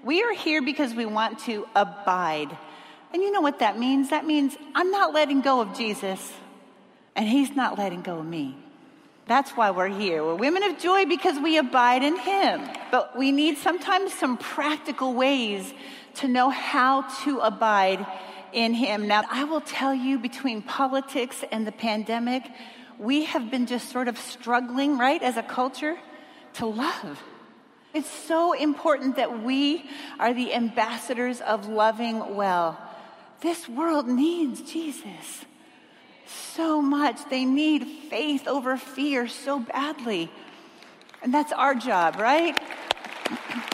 We are here because we want to abide. And you know what that means? That means I'm not letting go of Jesus, and he's not letting go of me. That's why we're here. We're women of joy because we abide in him. But we need sometimes some practical ways to know how to abide in him. Now, I will tell you, between politics and the pandemic, we have been just sort of struggling, right, as a culture, to love. It's so important that we are the ambassadors of loving well. This world needs Jesus so much. They need faith over fear so badly. And that's our job, right?